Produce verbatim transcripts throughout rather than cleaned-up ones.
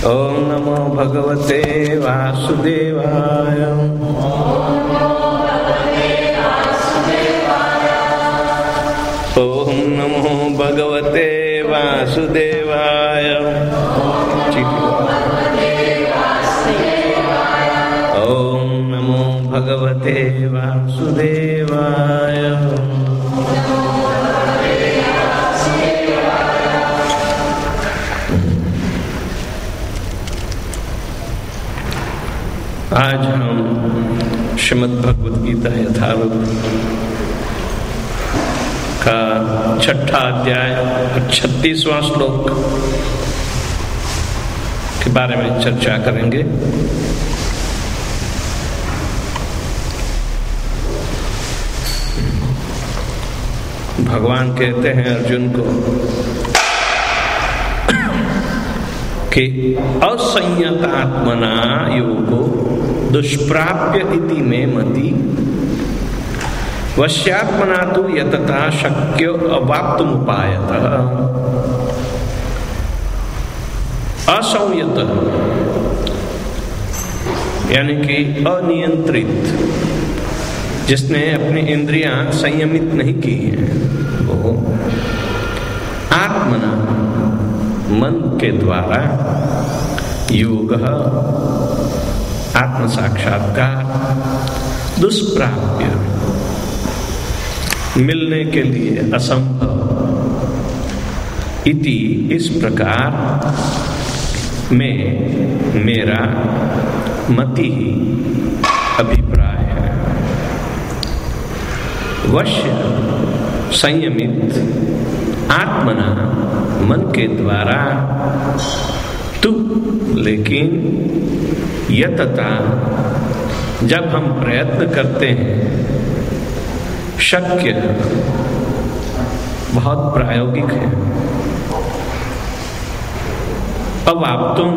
ओम नमो भगवते वासुदेवाय। ओम नमो भगवते वासुदेवाय। ओम नमो भगवते वासुदेवाय। आज हम श्रीमद् भगवद गीता यथारूप का छठा अध्याय और छत्तीसवां श्लोक के बारे में चर्चा करेंगे। भगवान कहते हैं अर्जुन को कि असंयतात्मना योगो दुष्प्राप्य इति में मति वश्यात्मना तु यतता शक्य अवाप्तुमुपायतः। असंयत यानी कि अनियंत्रित, जिसने अपनी इंद्रियां संयमित नहीं की हैं, वो आत्मना मन के द्वारा योग आत्म साक्षात्कार दुष्प्राप्य मिलने के लिए असंभव इति इस प्रकार में मेरा मति अभिप्राय है। वश्य संयमित आत्मना मन के द्वारा तु, लेकिन यतता जब हम प्रयत्न करते हैं, शक्य बहुत प्रायोगिक है, अवाप्तुम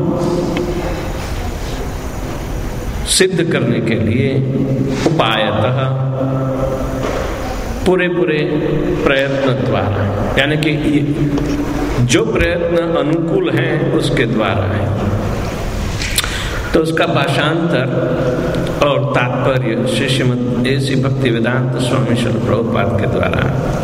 सिद्ध करने के लिए उपायतः पूरे पूरे प्रयत्न द्वारा, यानी कि जो प्रयत्न अनुकूल है उसके द्वारा है। तो उसका भाषांतर और तात्पर्य श्री श्रीमद् ऐसी भक्ति वेदांत स्वामी श्रील प्रभुपाद के द्वारा।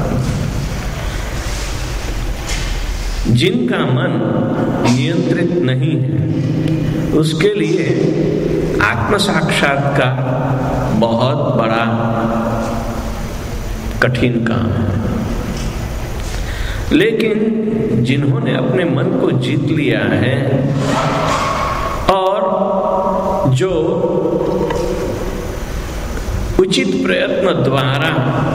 जिनका मन नियंत्रित नहीं है उसके लिए आत्म साक्षात्कार बहुत बड़ा कठिन काम है, लेकिन जिन्होंने अपने मन को जीत लिया है और जो उचित प्रयत्न द्वारा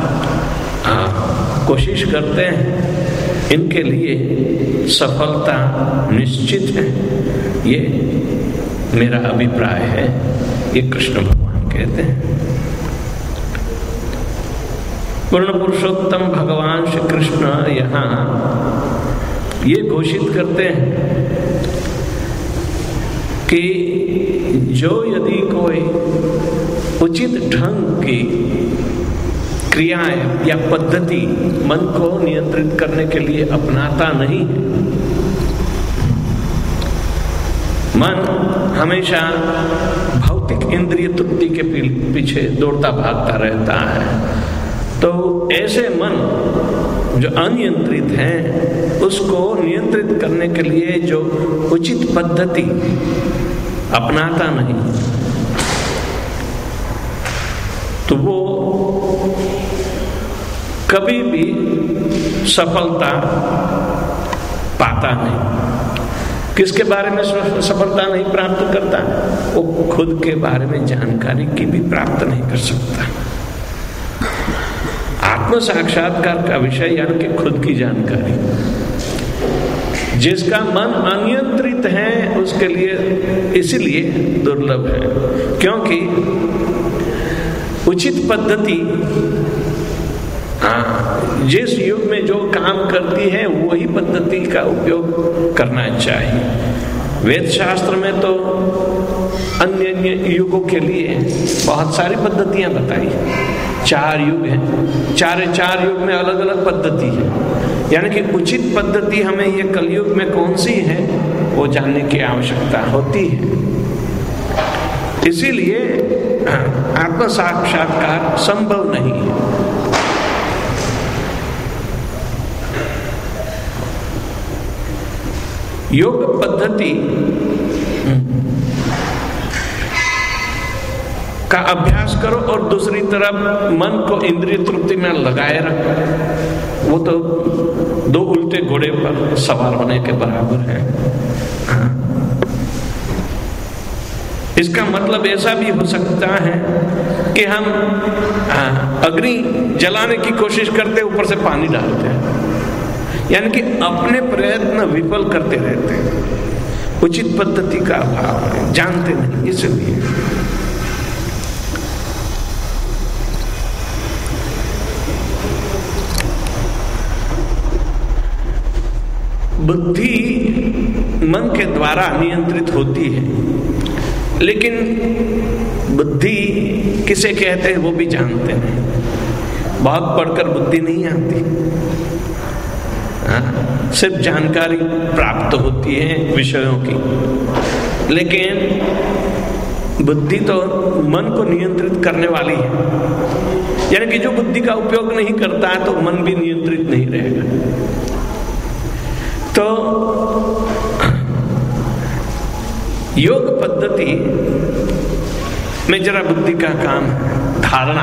कोशिश करते हैं, इनके लिए सफलता निश्चित है। ये मेरा अभिप्राय है, ये कृष्ण भगवान कहते हैं। पूर्ण पुरुषोत्तम भगवान श्री कृष्ण यहाँ ये घोषित करते हैं कि जो यदि कोई उचित ढंग की क्रियाएं या पद्धति मन को नियंत्रित करने के लिए अपनाता नहीं है, मन हमेशा भौतिक इंद्रिय तृप्ति के पीछे दौड़ता भागता रहता है, तो ऐसे मन जो अनियंत्रित हैं उसको नियंत्रित करने के लिए जो उचित पद्धति अपनाता नहीं, तो वो कभी भी सफलता पाता नहीं। किसके बारे में सफलता नहीं प्राप्त करता? वो खुद के बारे में जानकारी की भी प्राप्त नहीं कर सकता। आत्म साक्षात्कार का विषय यानी कि खुद की जानकारी, जिसका मन अनियंत्रित है उसके लिए इसीलिए दुर्लभ है, क्योंकि उचित पद्धति हाँ जिस युग में जो काम करती है वही पद्धति का उपयोग करना चाहिए। वेद शास्त्र में तो अन्य अन्य युगों के लिए बहुत सारी पद्धतियां बताई, चार युग हैं, चारे चार युग में अलग अलग पद्धति है, यानी कि उचित पद्धति हमें ये कलयुग में कौन सी है वो जानने की आवश्यकता होती है। इसीलिए आत्म साक्षात्कार संभव नहीं है। योग पद्धति का अभ्यास करो और दूसरी तरफ मन को इंद्रिय तृप्ति में लगाए रखो, वो तो दो उल्टे घोड़े पर सवार होने के बराबर है। हाँ। इसका मतलब ऐसा भी हो सकता है कि हम अग्नि जलाने की कोशिश करते ऊपर से पानी डालते हैं, यानी कि अपने प्रयत्न विफल करते रहते हैं। उचित पद्धति का अभाव है, जानते नहीं, इसलिए बुद्धि मन के द्वारा नियंत्रित होती है, लेकिन बुद्धि किसे कहते हैं वो भी जानते हैं। बहुत पढ़कर बुद्धि नहीं आती, हाँ, सिर्फ जानकारी प्राप्त होती है विषयों की, लेकिन बुद्धि तो मन को नियंत्रित करने वाली है। यानी कि जो बुद्धि का उपयोग नहीं करता है तो मन भी नियंत्रित नहीं रहेगा। तो योग पद्धति में जरा बुद्धि का काम है धारणा।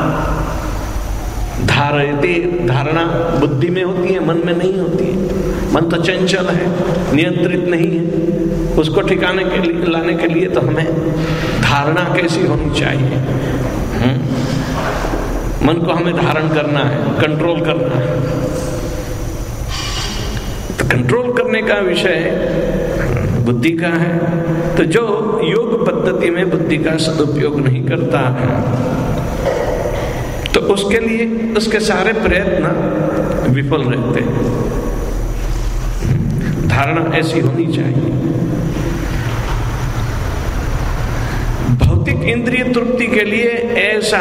धारयते, धारणा बुद्धि में होती है, मन में नहीं होती है। मन तो चंचल है, नियंत्रित नहीं है। उसको ठिकाने के लिए लाने के लिए तो हमें धारणा कैसी होनी चाहिए। हुँ? मन को हमें धारण करना है, कंट्रोल करना है। तो कंट्रोल करने का विषय बुद्धि का है। तो जो योग पद्धति में बुद्धि का सदुपयोग नहीं करता है तो उसके लिए उसके सारे प्रयत्न विफल रहते हैं। धारणा ऐसी होनी चाहिए। भौतिक इंद्रिय तृप्ति के लिए ऐसा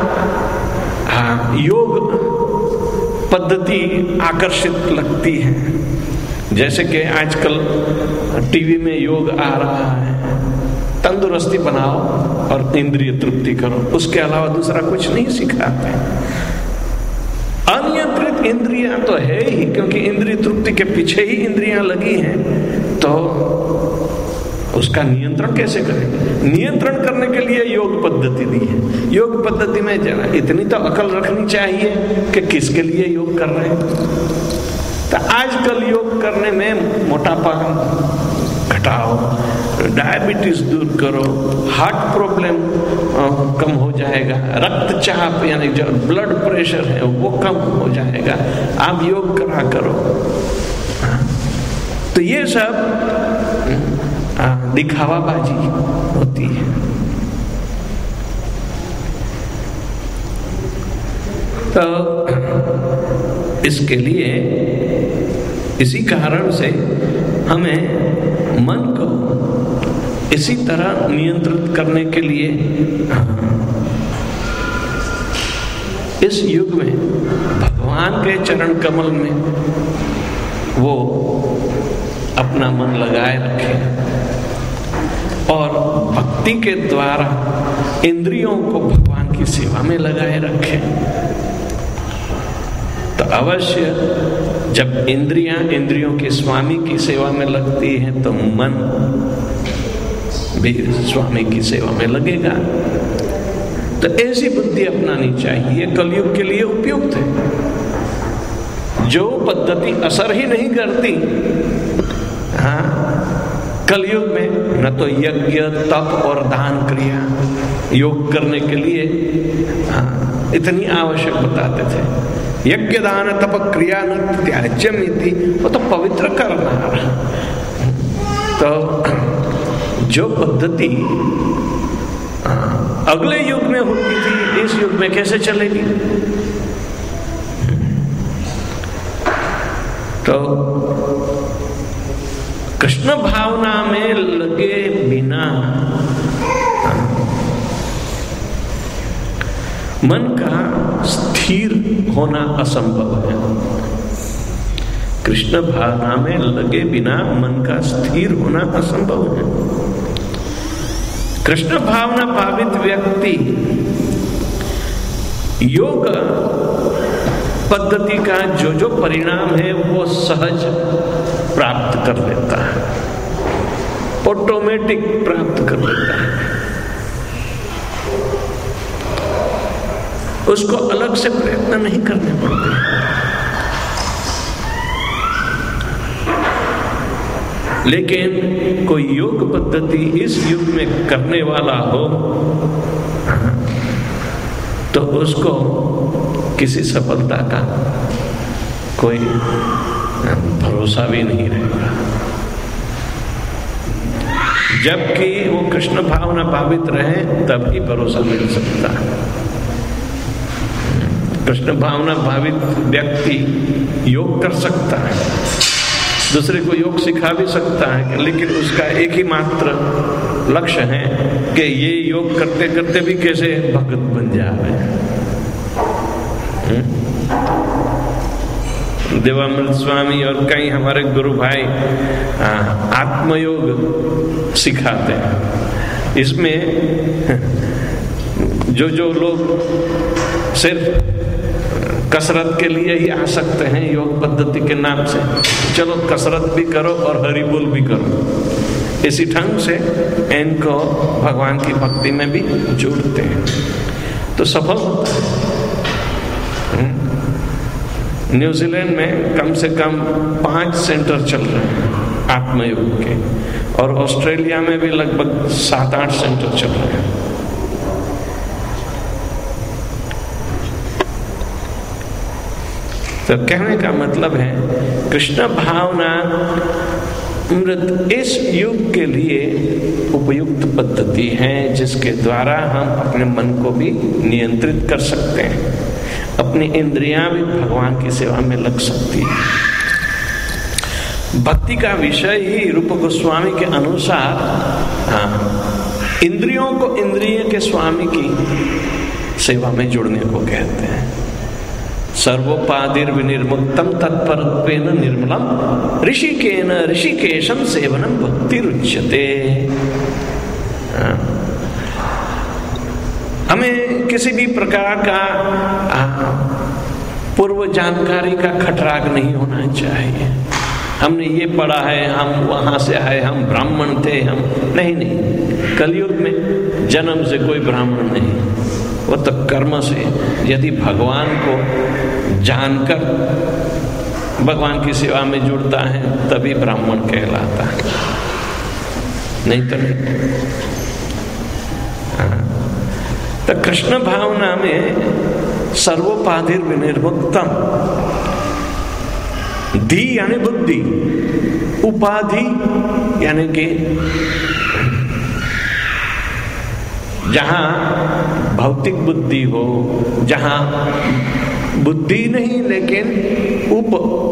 योग पद्धति आकर्षित लगती है। जैसे कि आजकल टीवी में योग आ रहा है, तंदुरुस्ती बनाओ और इंद्रिय तृप्ति करो, उसके अलावा दूसरा कुछ नहीं सिखाते। अनियंत्रित इंद्रियां तो है ही, क्योंकि इंद्रिय तृप्ति के पीछे ही इंद्रियां लगी हैं, तो उसका नियंत्रण कैसे करें? नियंत्रण करने के लिए योग पद्धति दी है। योग पद्धति में जरा इतनी तो अकल रखनी चाहिए कि किसके लिए योग कर रहे हैं। तो आजकल योग करने में मोटापा घटाओ, डायबिटीज दूर करो, हार्ट प्रॉब्लम कम हो जाएगा, रक्तचाप यानी जो ब्लड प्रेशर है वो कम हो जाएगा, आप योग करा करो। तो ये सब दिखावाबाजी होती है। तो इसके लिए इसी कारण से हमें मन को इसी तरह नियंत्रित करने के लिए इस युग में भगवान के चरण कमल में वो अपना मन लगाए रखे और भक्ति के द्वारा इंद्रियों को भगवान की सेवा में लगाए रखे। तो अवश्य जब इंद्रियां इंद्रियों के स्वामी की सेवा में लगती हैं तो मन भी स्वामी की सेवा में लगेगा। तो ऐसी बुद्धि अपनानी चाहिए, कलयुग के लिए उपयुक्त है। जो पद्धति असर ही नहीं करती, हाँ, कलयुग में न तो यज्ञ तप और दान क्रिया योग करने के लिए हाँ, इतनी आवश्यक बताते थे। यज्ञ दान तप क्रिया न त्याज्यम इति, वो तो पवित्र करना। तो जो पद्धति अगले युग में होती थी इस युग में कैसे चलेगी? तो कृष्ण भावना में लगे बिना मन का स्थिर होना असंभव है। कृष्ण भावना में लगे बिना मन का स्थिर होना असंभव है। कृष्ण भावना भावित व्यक्ति योग पद्धति का जो जो परिणाम है वो सहज प्राप्त कर लेता है, ऑटोमेटिक प्राप्त कर लेता है। उसको अलग से प्रयत्न नहीं करने पड़ते। लेकिन कोई योग पद्धति इस युग में करने वाला हो तो उसको किसी सफलता का कोई भरोसा भी नहीं रहेगा। जबकि वो कृष्ण भावना भावित रहे तब ही भरोसा मिल सकता है। कृष्ण भावना भावित व्यक्ति योग कर सकता है, दूसरे को योग सिखा भी सकता है, लेकिन उसका एक ही मात्र लक्ष्य है कि ये योग करते करते भी कैसे भगत बन जाए। देवामृत स्वामी और कई हमारे गुरु भाई आत्मयोग सिखाते हैं। इसमें जो जो लोग सिर्फ कसरत के लिए ही आ सकते हैं योग पद्धति के नाम से, चलो कसरत भी करो और हरि बोल भी करो, इसी ढंग से इनको भगवान की भक्ति में भी जोड़ते हैं तो सफल होता है। न्यूजीलैंड में कम से कम पांच सेंटर चल रहे हैं आत्मयोग के, और ऑस्ट्रेलिया में भी लगभग सात आठ सेंटर चल रहे हैं। तो कहने का मतलब है कृष्ण भावना अमृत इस युग के लिए उपयुक्त पद्धति है जिसके द्वारा हम अपने मन को भी नियंत्रित कर सकते हैं, अपनी इंद्रियां भी भगवान की सेवा में लग सकती है। भक्ति का विषय ही रूप गोस्वामी के अनुसार हाँ, इंद्रियों को इंद्रिय के स्वामी की सेवा में जुड़ने को कहते हैं। सर्वोपाधिर विनिर्मुक्तम तत्परत्वेन निर्मलम ऋषिकेन ऋषिकेशम सेवनम भक्ति रुच्यते। हमें किसी भी प्रकार का पूर्व जानकारी का खटराग नहीं होना चाहिए। हमने ये पढ़ा है, हम वहां से आए, हम ब्राह्मण थे, हम नहीं नहीं कलयुग में जन्म से कोई ब्राह्मण नहीं, वो तो कर्म से यदि भगवान को जानकर भगवान की सेवा में जुड़ता है तभी ब्राह्मण कहलाता है, नहीं तो नहीं। हाँ। तो कृष्ण भावना में सर्वोपाधिर विनिर्मुक्तम, धी यानी बुद्धि, उपाधि यानी कि जहां भौतिक बुद्धि हो, जहां बुद्धि नहीं लेकिन उप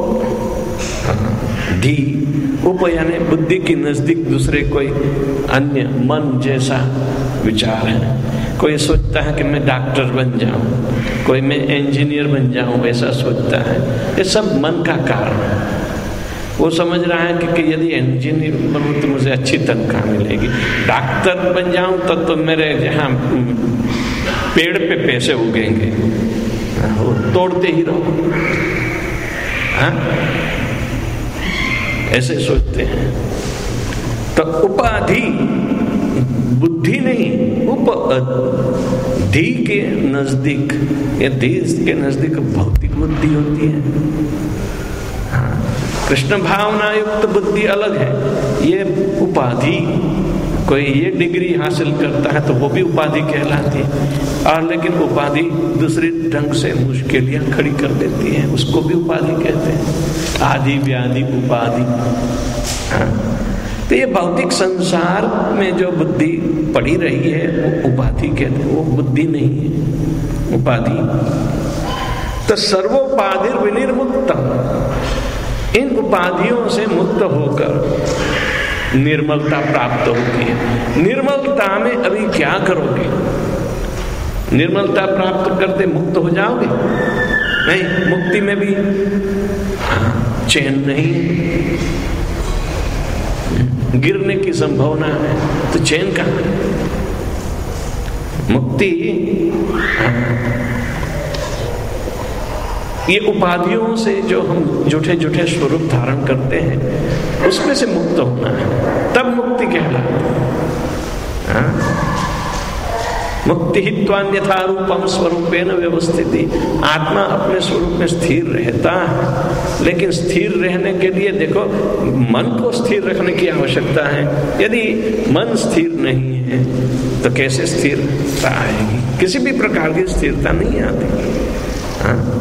धी, उप यानी बुद्धि के नजदीक दूसरे कोई अन्य मन जैसा विचार है। कोई सोचता है कि मैं डॉक्टर बन जाऊं, कोई मैं इंजीनियर बन जाऊं, ऐसा सोचता है। ये सब मन का कारण है। वो समझ रहा है कि, कि यदि इंजीनियर बनूं तो मुझे अच्छी तनख्वाह मिलेगी, डॉक्टर बन जाऊं तो, तो मेरे यहाँ पेड़ पे पैसे उगेंगे, वो तोड़ते ही रहो। हाँ? ऐसे सोचते हैं। तो उपाधि बुद्धि नहीं, उप धी के नजदीक, या धी के नजदीक भौतिक बुद्धि होती है। हाँ, कृष्ण भावना युक्त बुद्धि अलग है। ये उपाधि, कोई ये डिग्री हासिल करता है तो वो भी उपाधि कहलाती है, और लेकिन उपाधि दूसरी ढंग से मुश्किलियां खड़ी कर देती है, उसको भी उपाधि कहते हैं। आदि व्याधि उपाधि। हाँ, तो ये भौतिक संसार में जो बुद्धि पड़ी रही है वो उपाधि कहते हैं, वो बुद्धि नहीं है, उपाधि। तो सर्वोपाधिर विनिर्मुक्तम, इन उपाधियों से मुक्त होकर निर्मलता प्राप्त होती है। निर्मलता में अभी क्या करोगे? निर्मलता प्राप्त करते मुक्त हो जाओगे? नहीं, मुक्ति में भी चैन नहीं, गिरने की संभावना है, तो चैन कहाँ है? मुक्ति ये उपाधियों से जो हम झूठे झूठे स्वरूप धारण करते हैं उसमें से मुक्त होना है, तब मुक्ति कहलाती है। मुक्ति हित्वान्यथा रूपम स्वरूपेण व्यवस्थिति। आत्मा अपने स्वरूप में स्थिर रहता है, लेकिन स्थिर रहने के लिए देखो मन को स्थिर रखने की आवश्यकता है। यदि मन स्थिर नहीं है तो कैसे स्थिरता आएगी? किसी भी प्रकार की स्थिरता नहीं आती। हाँ?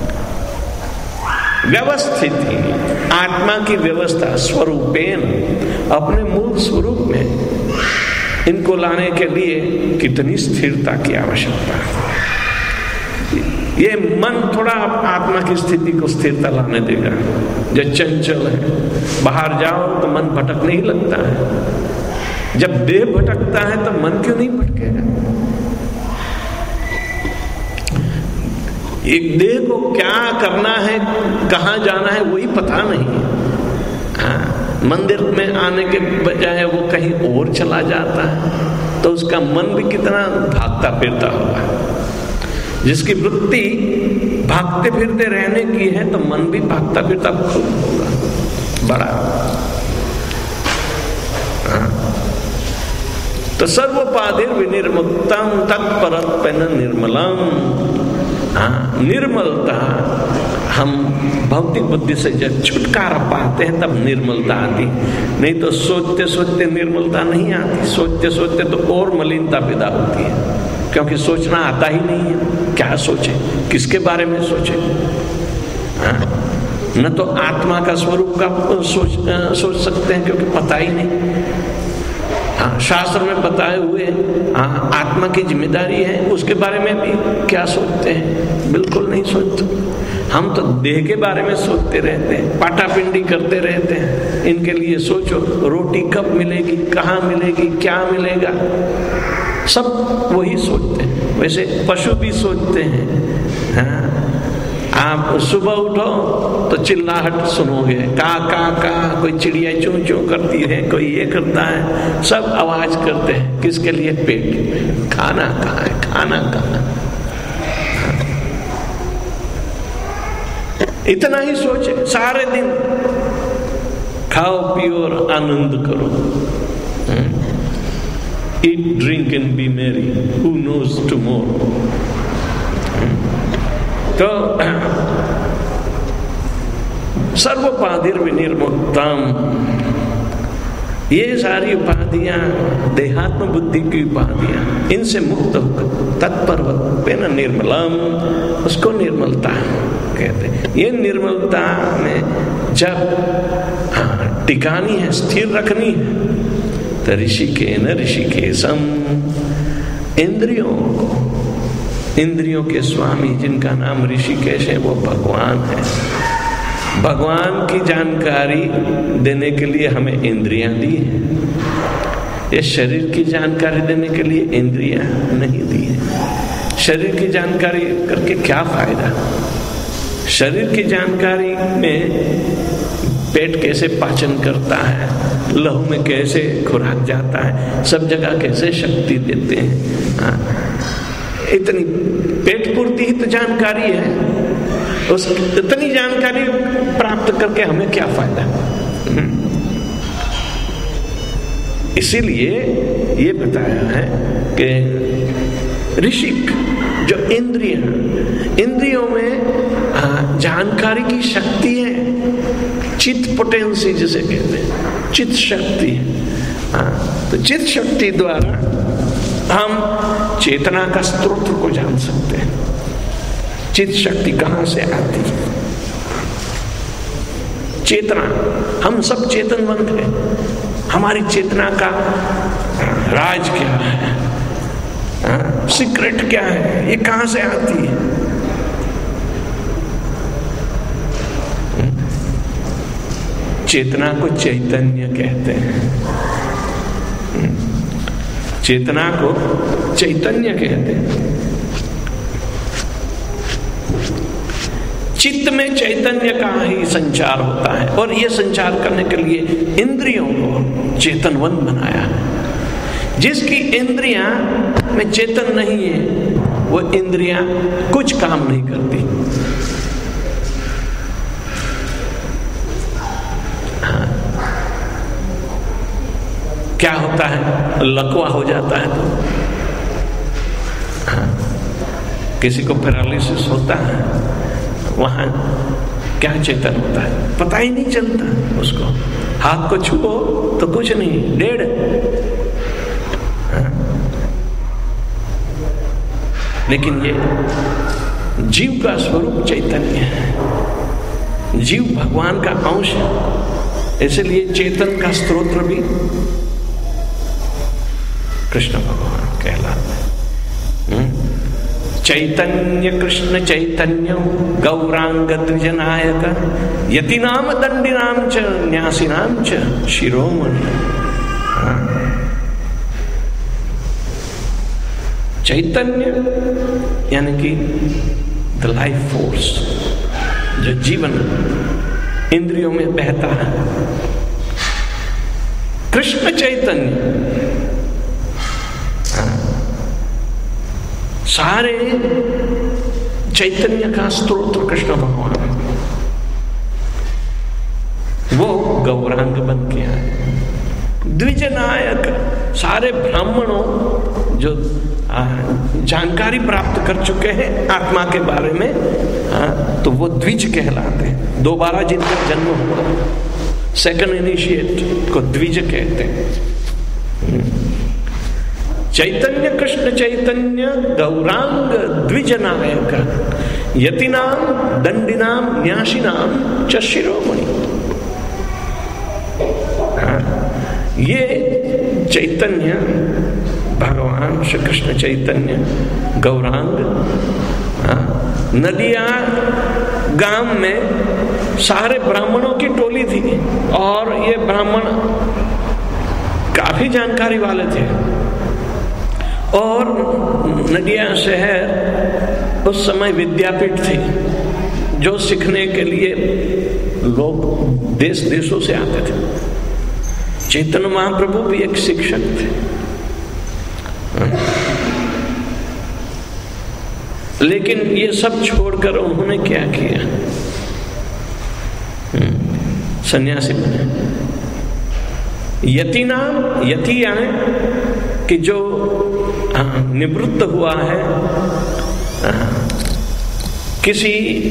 व्यवस्थिति, आत्मा की व्यवस्था स्वरूपेण, अपने मूल स्वरूप में इनको लाने के लिए कितनी स्थिरता की आवश्यकता है। ये मन थोड़ा आत्मा की स्थिति को स्थिरता लाने देगा। जो चंचल है, बाहर जाओ तो मन भटकने ही लगता है। जब देह भटकता है तो मन क्यों नहीं भटकेगा? एक देह को क्या करना है, कहाँ जाना है, वही पता नहीं। हाँ, मंदिर में आने के बजाय वो कहीं और चला जाता है, तो उसका मन भी कितना भागता फिरता होगा। जिसकी वृत्ति भागते फिरते रहने की है, तो मन भी भागता फिरता खूब होगा बड़ा। हाँ। तो सर्वोपाधिर विनिर्मुक्तम तत्परत्वेन निर्मलम। हाँ, निर्मलता हम भौतिक बुद्धि से जब छुटकारा पाते हैं तब निर्मलता आती, नहीं तो सोचते सोचते निर्मलता नहीं आती। सोचते सोचते तो और मलिनता पैदा होती है, क्योंकि सोचना आता ही नहीं है। क्या सोचे, किसके बारे में सोचे? हाँ? न तो आत्मा का स्वरूप का सोच सोच सकते हैं, क्योंकि पता ही नहीं। हाँ, शास्त्र में बताए हुए हाँ, आत्मा की जिम्मेदारी है, उसके बारे में भी क्या सोचते हैं? बिल्कुल नहीं सोचते। हम तो देह के बारे में सोचते रहते हैं, पाटापिंडी करते रहते हैं। इनके लिए सोचो, रोटी कब मिलेगी, कहाँ मिलेगी, क्या मिलेगा, सब वही सोचते हैं। वैसे पशु भी सोचते हैं। हाँ, आप सुबह उठो तो चिल्लाहट सुनोगे, का का का, कोई चिड़िया चूं चूं करती है, कोई ये करता है, सब आवाज करते हैं। किसके लिए? पेट। खाना कहाँ है, खाना कहाँ? इतना ही सोचे सारे दिन। खाओ पियो और आनंद करो। Eat, drink and be merry. Who knows tomorrow? तो सर्वोपाधिर विनिर्मुक्तम, ये सारी उपाधियां देहात्म बुद्धि की उपाधियां, इनसे मुक्त होकर तत्परत्वेन निर्मलम, उसको निर्मलता कहते हैं। ये निर्मलता में जब हाँ, टिकानी है, स्थिर रखनी है, तो ऋषिकेन ऋषिकेशम, इंद्रियों को, इंद्रियों के स्वामी जिनका नाम ऋषिकेश है, वो भगवान है। भगवान की जानकारी देने के लिए हमें इंद्रियां दी हैं। ये शरीर की जानकारी देने के लिए इंद्रियां नहीं दी है। शरीर की जानकारी करके क्या फायदा? शरीर की जानकारी में पेट कैसे पाचन करता है, लहू में कैसे खुराक जाता है, सब जगह कैसे शक्ति देते हैं। हाँ, इतनी पेट पूर्ति ही तो जानकारी है। उस इतनी जानकारी प्राप्त करके हमें क्या फायदा? इसीलिए ये बताया है कि ऋषिक जो इंद्रिय, इंद्रियों में जानकारी की शक्ति है, चित्त पोटेंसी जिसे कहते हैं, चित्त शक्ति। हाँ, तो चित्त शक्ति द्वारा हम चेतना का स्रोत को जान सकते हैं। चित्त शक्ति कहां से आती है? चेतना, हम सब चेतनवंत हैं। हमारी चेतना का राज क्या है, हाँ, सीक्रेट क्या है, ये कहां से आती है? चेतना को चैतन्य कहते हैं। चेतना को चैतन्य कहते हैं। चित्त में चैतन्य का ही संचार होता है, और ये संचार करने के लिए इंद्रियों को चेतनवंत बनाया है। जिसकी इंद्रियां में चेतन नहीं है, वो इंद्रियां कुछ काम नहीं करती। हाँ। क्या होता है? लकवा हो जाता है तो हाँ। किसी को पैरालिसिस होता है, वहां क्या चेतन होता है पता ही नहीं चलता उसको। हाथ को छुओ तो कुछ नहीं, डेढ़। हाँ। लेकिन ये जीव का स्वरूप चैतन्य है, जीव भगवान का अंश है, इसलिए चेतन का स्तोत्र भी कृष्ण भगवान कहलाते हैं। चैतन्य कृष्ण चैतन्य गौरांग द्विजनायक यतिनाम दंडिनाम च न्यासिनाम च शिरोमणि। चैतन्य यानी कि द लाइफ फोर्स, जो जीवन इंद्रियों में बहता है। कृष्ण चैतन्य सारे चैतन्य का स्रोत कृष्ण भगवान, वो गौरांग बन के आए। द्विजनायक सारे ब्राह्मणों जो जानकारी प्राप्त कर चुके हैं आत्मा के बारे में, आ, तो वो द्विज कहलाते हैं। दोबारा जिनका जन्म हुआ, सेकंड इनिशिएट को द्विज कहते हैं। चैतन्य कृष्ण चैतन्य गौरांग द्विजनायक यतिनाम दंडिनाम न्यासिनाम च शिरोमणि। ये चैतन्य भगवान श्री कृष्ण चैतन्य गौरांग, नदिया गांव में सारे ब्राह्मणों की टोली थी, और ये ब्राह्मण काफी जानकारी वाले थे। और नदिया शहर उस समय विद्यापीठ थी, जो सीखने के लिए लोग देश देशों से आते थे। चैतन्य महाप्रभु भी एक शिक्षक थे। लेकिन ये सब छोड़कर उन्होंने क्या किया? सन्यासी बने। यति नाम, यति यानी कि जो निवृत्त हुआ है किसी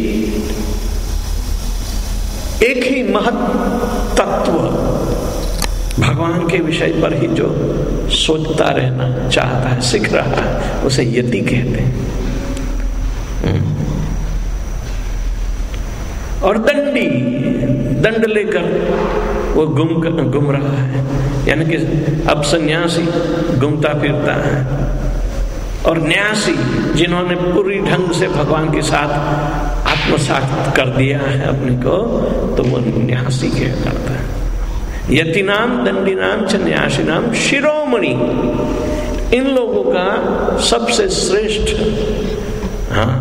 एक ही महत तत्व भगवान के विषय पर ही जो सोचता रहना चाहता है, सीख रहा है, उसे यति कहते हैं। और दंडी, दंड लेकर वो गुम गुम रहा है, यानी कि अब सन्यासी घूमता फिरता है। और न्यासी, जिन्होंने पूरी ढंग से भगवान के साथ आत्मसात कर दिया है अपने को, तो वो न्यासी कहलाता है। यतिनाम दंडिनाम च न्यासिनाम शिरोमणि, इन लोगों का सबसे श्रेष्ठ, हाँ,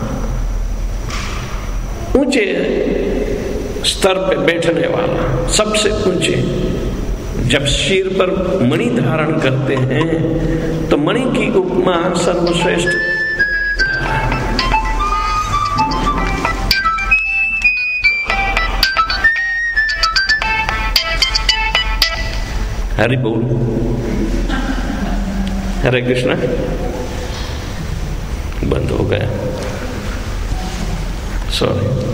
ऊंचे स्तर पे बैठने वाला, सबसे ऊंचे। जब सिर पर मणि धारण करते हैं तो मणि की उपमा सर्वश्रेष्ठ। हरि बोल, हरे कृष्णा। बंद हो गया, सॉरी।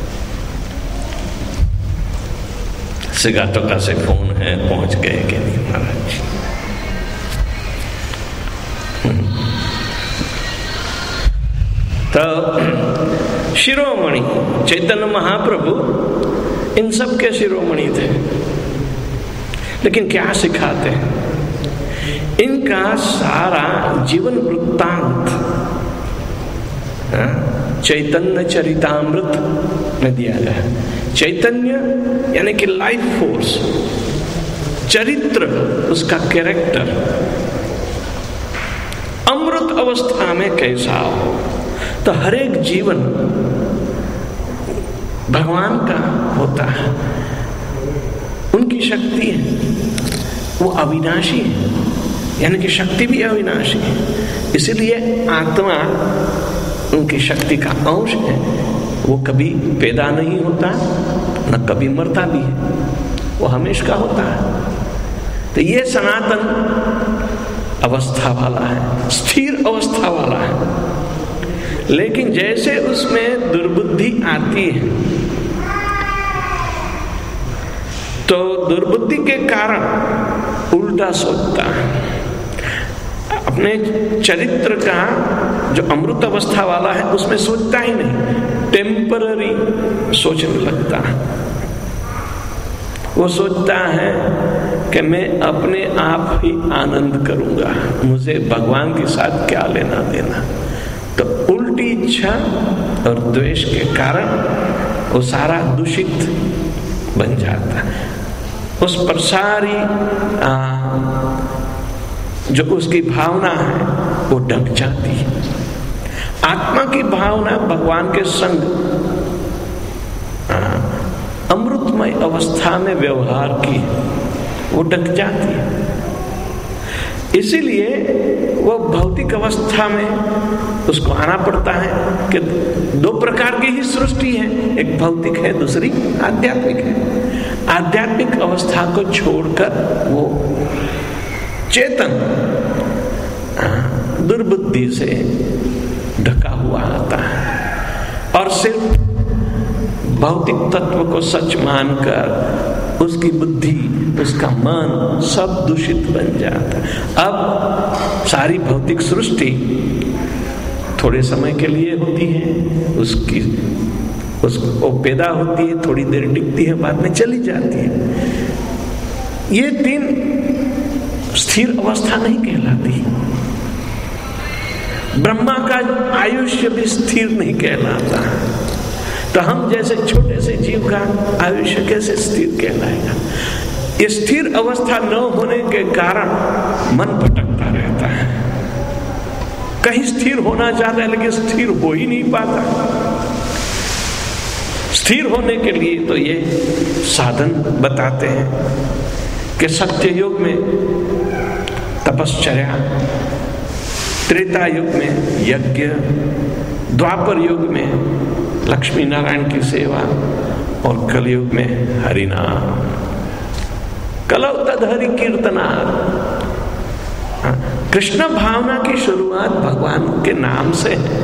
सिगाटोका से फोन है, पहुंच गए कि नहीं महाराज? तो शिरोमणि चैतन्य महाप्रभु इन सब के शिरोमणि थे। लेकिन क्या सिखाते हैं? इनका सारा जीवन वृत्तांत चैतन्य चरितामृत में दिया गया है। चैतन्य यानी कि लाइफ फोर्स, चरित्र उसका कैरेक्टर अमृत अवस्था में कैसा हो। तो हर एक जीवन भगवान का होता है, उनकी शक्ति है, वो अविनाशी है, यानी कि शक्ति भी अविनाशी है। इसलिए आत्मा उनकी शक्ति का अंश है, वो कभी पैदा नहीं होता न कभी मरता भी है, वो हमेशा का होता है। तो ये सनातन अवस्था वाला है, स्थिर अवस्था वाला है। लेकिन जैसे उसमें दुर्बुद्धि आती है तो दुर्बुद्धि के कारण उल्टा सोचता है, अपने चरित्र का जो अमृत अवस्था वाला है उसमें सोचता ही नहीं, टेम्पररी सोचने लगता है। वो सोचता है कि मैं अपने आप ही आनंद करूंगा, मुझे भगवान के साथ क्या लेना देना। तो उल्टी इच्छा और द्वेष के कारण वो सारा दूषित बन जाता है, उस पर सारी आ, जो उसकी भावना है वो ढक जाती है। आत्मा की भावना भगवान के संग अमृतमय अवस्था में व्यवहार की वो ढक जाती है। इसीलिए वो भौतिक अवस्था में उसको आना पड़ता है कि दो प्रकार की ही सृष्टि है, एक भौतिक है, दूसरी आध्यात्मिक है। आध्यात्मिक अवस्था को छोड़कर वो चेतन दुर्बुद्धि से ढका हुआ आता है और सिर्फ भौतिक तत्व को सच मानकर उसकी बुद्धि, उसका मन सब दूषित बन जाता है। अब सारी भौतिक सृष्टि थोड़े समय के लिए होती है, उसकी उसको पैदा होती है, थोड़ी देर टिकती है, बाद में चली जाती है। ये तीन स्थिर अवस्था नहीं कहलाती। ब्रह्मा का आयुष्य भी स्थिर नहीं कहलाता, तो हम जैसे छोटे से जीव का आयुष्य कैसे स्थिर कहलाएगा। ये स्थिर अवस्था न होने के कारण मन भटकता रहता है, कहीं स्थिर होना चाहता है लेकिन स्थिर हो ही नहीं पाता। स्थिर होने के लिए तो ये साधन बताते हैं कि सत्य युग में तपश्चर्या, त्रेता युग में यज्ञ, द्वापर युग में लक्ष्मी नारायण की सेवा और कलयुग में हरिनाम। कलौ तद हरि कीर्तना। कृष्ण भावना की शुरुआत भगवान के नाम से है।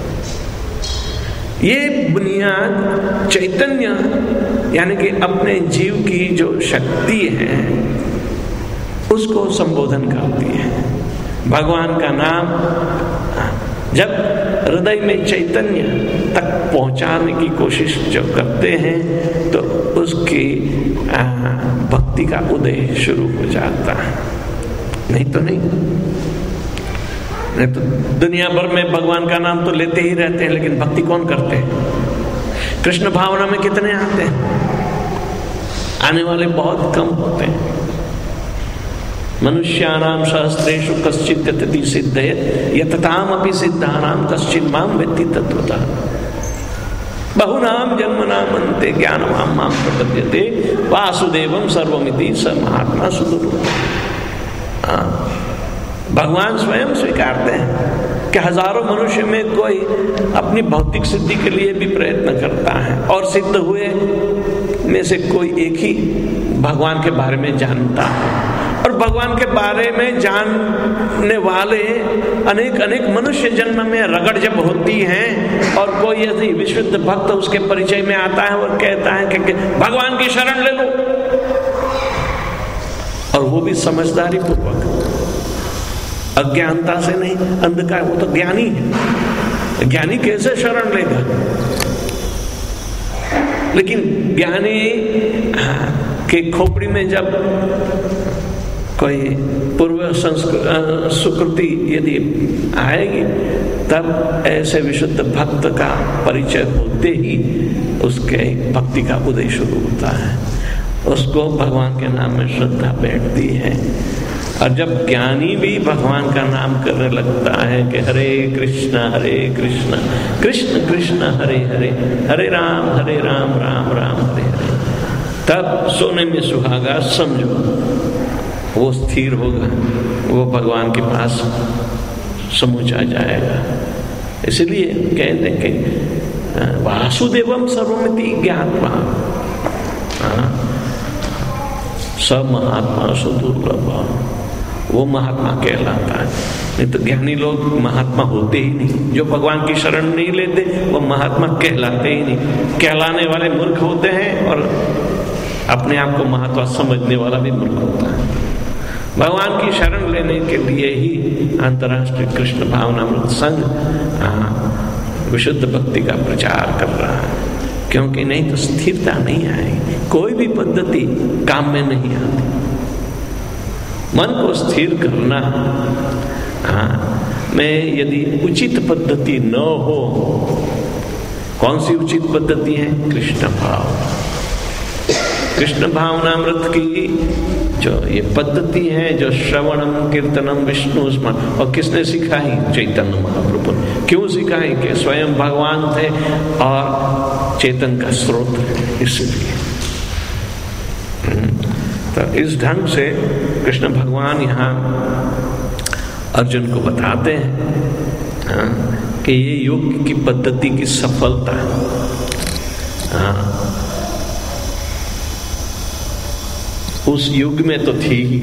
ये बुनियाद चैतन्य यानी कि अपने जीव की जो शक्ति है उसको संबोधन करती है। भगवान का नाम जब हृदय में चैतन्य तक पहुंचाने की कोशिश जो करते हैं तो उसकी भक्ति का उदय शुरू हो जाता है। नहीं तो नहीं नहीं तो दुनिया भर में भगवान का नाम तो लेते ही रहते हैं, लेकिन भक्ति कौन करते हैं? कृष्ण भावना में कितने आते हैं? आने वाले बहुत कम होते हैं। मनुष्याणाम सहस्रेषु कश्चित् यतति सिद्धयेत् यतताम अपि सिद्धानाम कश्चित् माम वेत्ति तत्वतः। बहुनाम जन्मनाम अन्ते ज्ञानमाम माम प्रपद्यते वासुदेवम सर्वमिति स महात्मा सुदुर्लभः। भगवान स्वयं स्वीकारते हैं कि हजारों मनुष्य में कोई अपनी भौतिक सिद्धि के लिए भी प्रयत्न करता है और सिद्ध हुए में से कोई एक ही भगवान के बारे में जानता है। और भगवान के बारे में जानने वाले अनेक अनेक मनुष्य जन्म में रगड़ जब होती है और कोई यदि विशुद्ध भक्त उसके परिचय में आता है और कहता है कि भगवान की शरण ले लो, और वो भी समझदारी पूर्वक, अज्ञानता से नहीं, अंधकार, वो तो ज्ञानी है। ज्ञानी कैसे शरण लेगा? लेकिन ज्ञानी के खोपड़ी में जब कोई पूर्व संस्कृति सुकृति यदि आएगी तब ऐसे विशुद्ध भक्त का परिचय होते ही उसके भक्ति का उदय शुरू होता है। उसको भगवान के नाम में श्रद्धा बैठती है और जब ज्ञानी भी भगवान का नाम करने लगता है कि हरे कृष्णा हरे कृष्णा कृष्ण कृष्ण हरे हरे हरे राम हरे राम राम राम हरे हरे, तब सोने में सुहागा समझो वो स्थिर होगा, वो भगवान के पास समूचा जाएगा। इसलिए कहते हैं कि वासुदेवम सर्वमिति ज्ञात्वा स महात्मा सुदुर्लभ, वो महात्मा कहलाता है। नहीं तो ज्ञानी लोग महात्मा होते ही नहीं, जो भगवान की शरण नहीं लेते वो महात्मा कहलाते ही नहीं। कहलाने वाले मूर्ख होते हैं और अपने आप को महात्मा समझने वाला भी मूर्ख होता है। भगवान की शरण लेने के लिए ही अंतर्राष्ट्रीय कृष्ण भावनामृत संघ विशुद्ध भक्ति का प्रचार कर रहा है, क्योंकि नहीं तो स्थिरता नहीं आएगी, कोई भी पद्धति काम में नहीं आती। मन को स्थिर करना, हाँ, में यदि उचित पद्धति न हो, कौन सी उचित पद्धति है? कृष्ण भाव, कृष्ण भावनामृत की जो ये पद्धति है, जो श्रवणम कीर्तनम विष्णु स्मरण, और किसने सिखाई? चैतन्य महाप्रभु। क्यों सिखाई? कि स्वयं भगवान थे और चेतन का स्रोत है, इसलिए। तो इस ढंग से कृष्ण भगवान यहाँ अर्जुन को बताते हैं, हाँ, कि ये योग की पद्धति की सफलता, हाँ, उस युग में तो थी ही,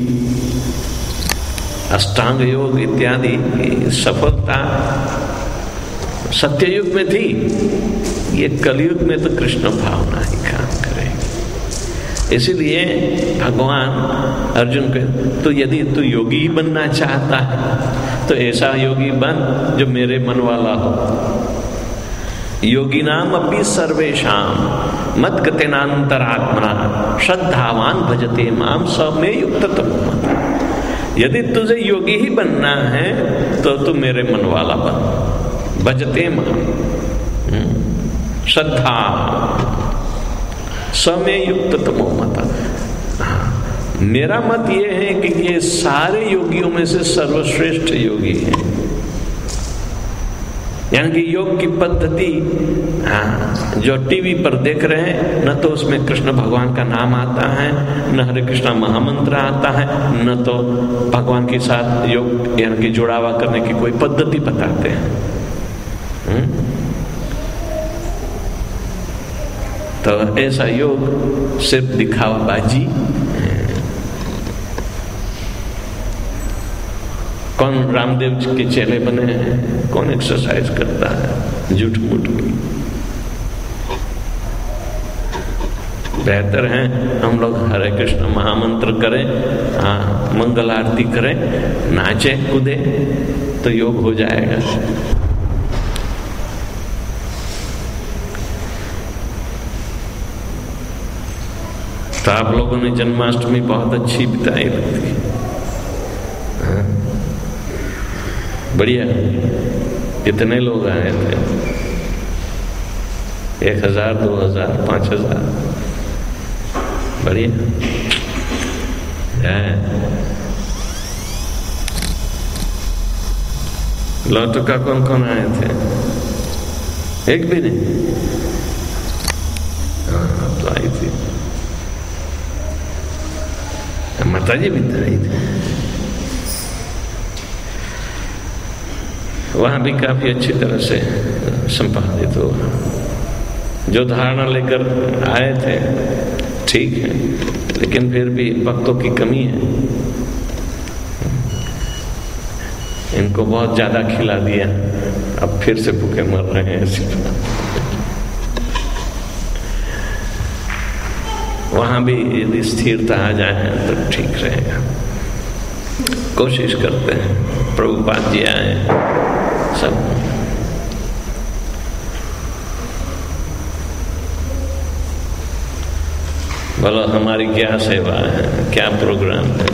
अष्टांग योग इत्यादि सफलता सत्ययुग में थी, ये कलयुग में तो कृष्ण भावना ही काम करेगी। इसीलिए भगवान अर्जुन को, तो यदि तू योगी ही बनना चाहता है तो ऐसा योगी बन जो मेरे मन वाला हो। योगी नाम अपि सर्वेषां मत गतेनांतरात्मना श्रद्धावान भजते माम स मे युक्ततमो मत। यदि तुझे योगी ही बनना है तो तू मेरे मन वाला बन, भजते माम, श्रद्धा स मे युक्ततमो मत। मेरा मत ये है कि ये सारे योगियों में से सर्वश्रेष्ठ योगी हैं। यानी कि योग की पद्धति, हाँ, जो टीवी पर देख रहे हैं, न तो उसमें कृष्ण भगवान का नाम आता है, न हरे कृष्णा महामंत्र आता है, न तो भगवान के साथ योग यानी कि जुड़ावा करने की कोई पद्धति बताते हैं। हुँ? तो ऐसा योग सिर्फ दिखावाबाजी। कौन रामदेव जी के चेले बने हैं? कौन एक्सरसाइज करता है? झूठ मूठ की। बेहतर है हम लोग हरे कृष्ण महामंत्र करें, हाँ, मंगल आरती करें, नाचे कूदे तो योग हो जाएगा। तो आप लोगों ने जन्माष्टमी बहुत अच्छी बिताई लगती है, बढ़िया। कितने लोग आए थे? एक हजार, दो हजार, पांच हजार, बढ़िया है। लौटू का कौन कौन आए थे? एक भी नहीं? हाँ, तो आई थी माता जी भी तो आई थी। वहाँ भी काफी अच्छी तरह से संपादित हो। जो धारणा लेकर आए थे ठीक है, लेकिन फिर भी भक्तों की कमी है। इनको बहुत ज्यादा खिला दिया, अब फिर से भूखे मर रहे हैं इसी तरह। वहाँ भी यदि स्थिरता आ जाए तो ठीक रहेगा। कोशिश करते हैं, प्रभुपाद जी आए सब। बोलो हमारी क्या सेवा है, क्या प्रोग्राम है।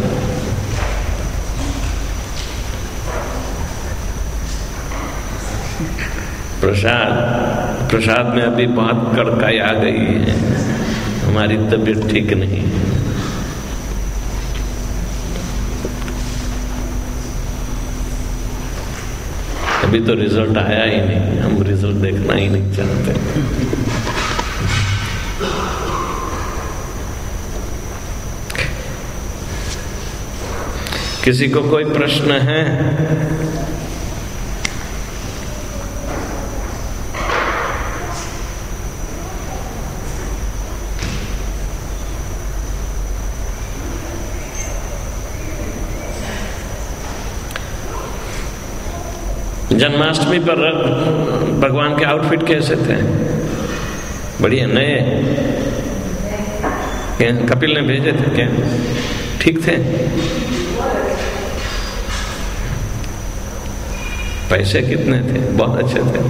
प्रसाद प्रसाद में अभी बहुत कड़काई आ गई है, हमारी तबीयत ठीक नहीं। अभी तो रिजल्ट आया ही नहीं, हम रिजल्ट देखना ही नहीं चाहते। किसी को कोई प्रश्न है? जन्माष्टमी पर भगवान के आउटफिट कैसे थे? बढ़िया नए? कपिल ने भेजे थे क्या? ठीक थे? पैसे कितने थे? बहुत अच्छे थे।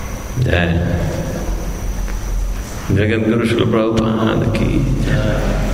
जय जगत गुरु श्री प्रभुपाद की जय।